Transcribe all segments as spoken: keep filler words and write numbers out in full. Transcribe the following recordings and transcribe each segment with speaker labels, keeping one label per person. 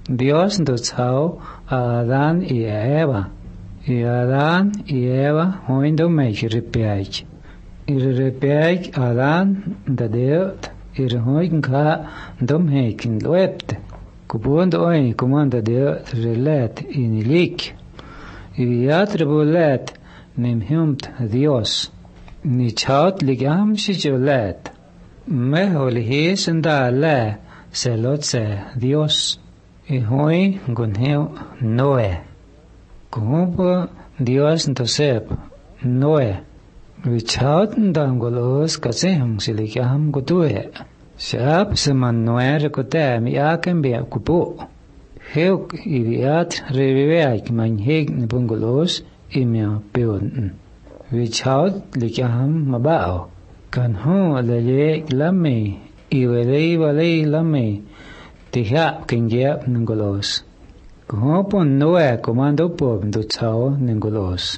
Speaker 1: Dios endotsao a Adán y a Eva. Y Adán y Eva hoindo meich ripiaich. Y ripiaich Adán da deot. Y hoigen ka dom heikin loepte. Kubundo oi kumanda deot relet in ilik. Y viatribulet nim humt Dios. Ni chaut ligam shijulet. Mehol his and da le selot se Dios. Y hoi gunheu Noe. Kumpo Dios ntosep Noe. Vichaut ndangolos kasehum silikam gutue. Shab seman Noe rekote mi akem bia kupo. Heuk ibiat reviveak manheg nibungolos imia peunten. Vichaut likam mabao. Kan ho lele lame iwelei walei lame tihap kingiap nengolos. Kuhopon Noe komando pop ndutsao nengolos.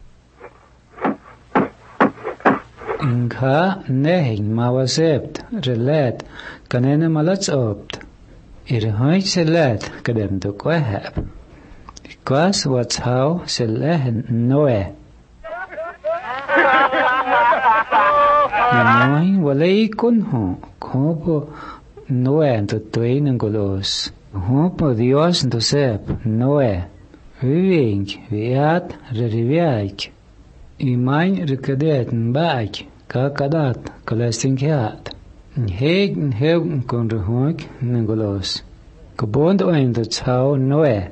Speaker 1: Inka nehing mawasept relet kanene malats opt. Irhoit selet kadem do kwehap. Kwas watsao selehen Noe. Noe walei kunho kopo Noe nto tui nengolos. Hopo Dios nto sep Noe. Viving viat reriviaik. Imain rikadet nbaik kakadat kalestinkiat. Nheg nheg kon rehoik nengolos. Kabond oin nto tsao Noe.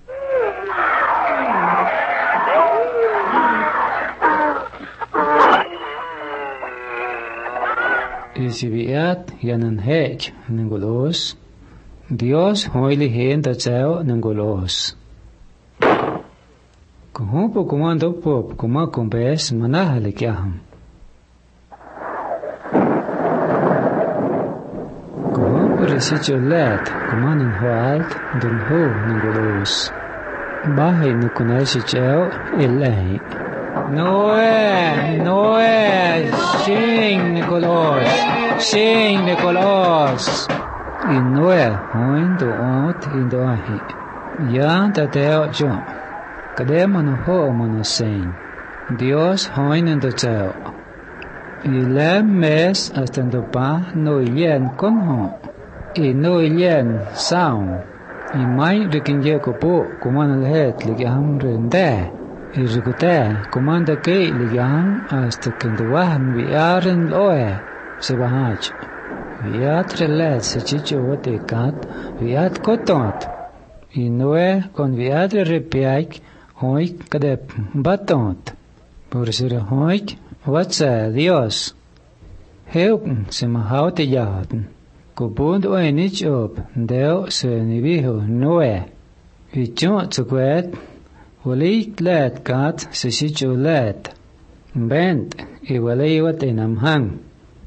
Speaker 1: Isibiat yanan hech nengolos. Dios hoili hen tatsao nengolos. Kuhumpo kumando pop kuma kumbes manahalik yaham. Kuhumpo resicho let kumanin hoalt dun ho nengolos. Bahay nukunesichao ilahi. Noe, Noe, sing Nicolos, sing Nicolos. In Noe, hoindo ot indo ahi. Ya tateo jo. Kademano ho mano sing. Dios hoinendo teo. Ile mes astendo pa no yen konho. I no yen sound. I mai rikinje kopo kumana lehet ligaham rende. Irikute komanda ke ligan hasta kenduahan viaren loe se bahaj. Viat relet se chicho wote kat viat kotot. Inoe kon viat repiaik hoik kadep batot. Por ser hoik watsa Dios. Help se mahaute jahaten. Kubund oe nich op deo se nibiho Noe. Vichot zukwet Walei let kat se shicho let. Bent i walei wat inam hang.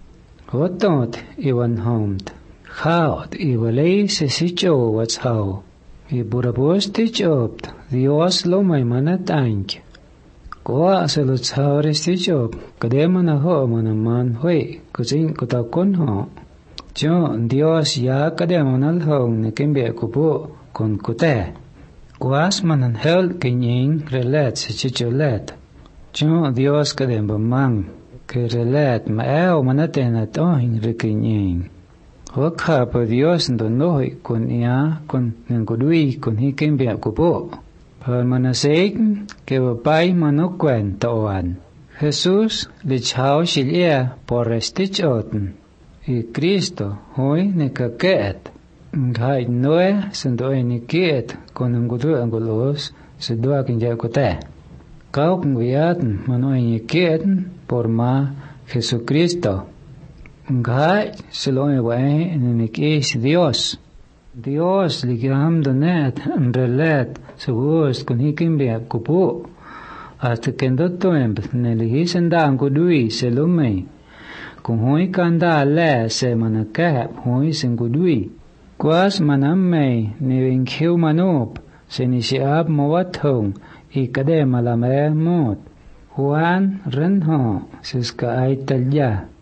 Speaker 1: Hotot i wan homed. Chaot i walei se shicho wats hau. I burabos tich opt. Dios lo mai mana tank. Koa se lo tsaure stich op. Kademana ho mana man hui. Kuzin kutakon ho. Jo Dios ya kademanal hong ne kimbe kupo kon kute. Kuas manan hel kinying relet se chicholet. Jo Dios kademba mang. Ke relet ma eo manatenet ohin rikinying. Wakha pa Dios ndo nohi kun ia kun ngudui kun hikimbia kupo. Par manasig ke wapai manukwen toan. Jesus lichao shilia por estich oten. I Cristo hoi ne kaket. Ngai Noe sendo ni kiet kon ngudu angolos se doa kinja kote. Kau kungiat mano ni kiet por ma Jesucristo. Ngai selo e wae ni kis Dios. Dios ligam donet relet segurs kun hikimbia kupu. Hasta kendo toem ne lihisenda angudui selumei. Kung hoi kanda le se manakap hoi singudui. Kuas manamay ni wingkiw manop se ni siab mawathong i kade malame mot. Juan renho siska ay talya.